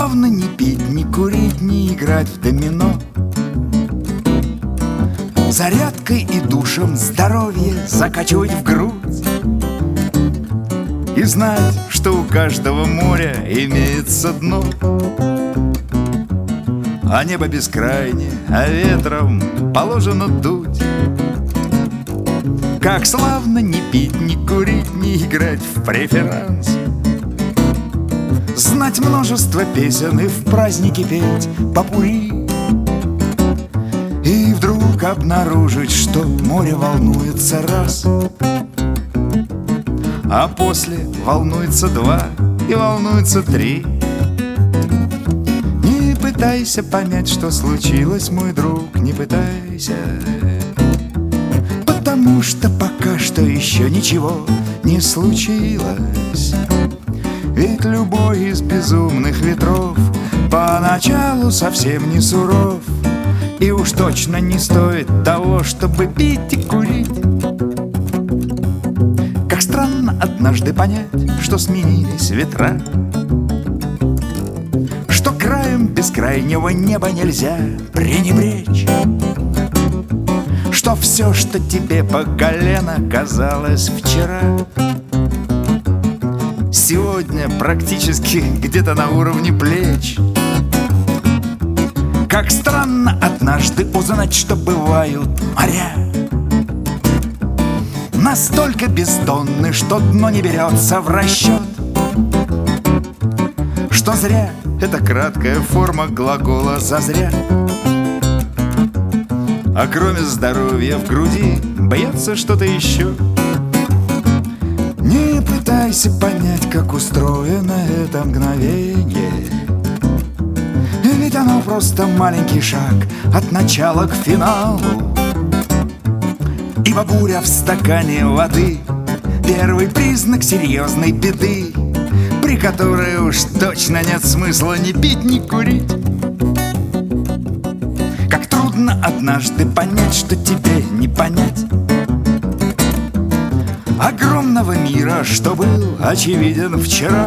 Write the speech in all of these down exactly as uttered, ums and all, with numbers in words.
славно не пить, не курить, не играть в домино. Зарядкой и душем здоровье закачивать в грудь. И знать, что у каждого моря имеется дно. А небо бескрайне, а ветром положено дуть. Как славно не пить, не курить, не играть в преферанс. Знать множество песен и в празднике петь попурри. И вдруг обнаружить, что море волнуется раз, а после волнуется два и волнуется три. Не пытайся понять, что случилось, мой друг, не пытайся. Потому что пока что еще ничего не случилось. Ведь любой из безумных ветров поначалу совсем не суров. И уж точно не стоит того, чтобы пить и курить. Как странно однажды понять, что сменились ветра, что краем бескрайнего неба нельзя пренебречь, что все, что тебе по колено казалось вчера, сегодня практически где-то на уровне плеч. Как странно однажды узнать, что бывают моря настолько бездонны, что дно не берется в расчет, что зря — это краткая форма глагола «зазря». А кроме здоровья в груди бьется что-то еще. Не пытайся понять, как устроено это мгновенье, ведь оно просто маленький шаг от начала к финалу. Ибо буря в стакане воды — первый признак серьезной беды, при которой уж точно нет смысла ни пить, ни курить. Как трудно однажды понять, что тебе не понять огромного мира, что был очевиден вчера,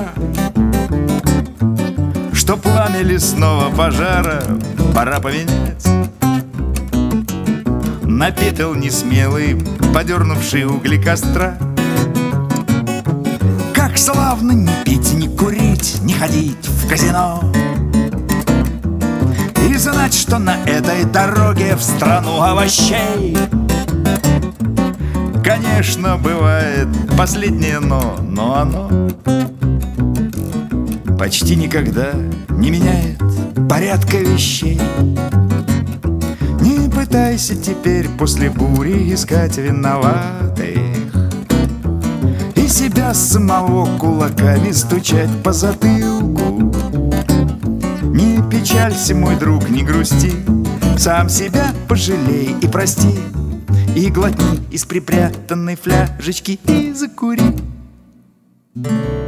что пламя лесного пожара пора поменять на пепел несмелый, подернувший угли костра. Как славно не пить, не курить, не ходить в казино, и знать, что на этой дороге в страну овощей, конечно, бывает последнее «но», но оно почти никогда не меняет порядка вещей. Не пытайся теперь после бури искать виноватых и себя самого кулаками стучать по затылку. Не печалься, мой друг, не грусти, сам себя пожалей и прости, и глотни из припрятанной фляжечки и закури.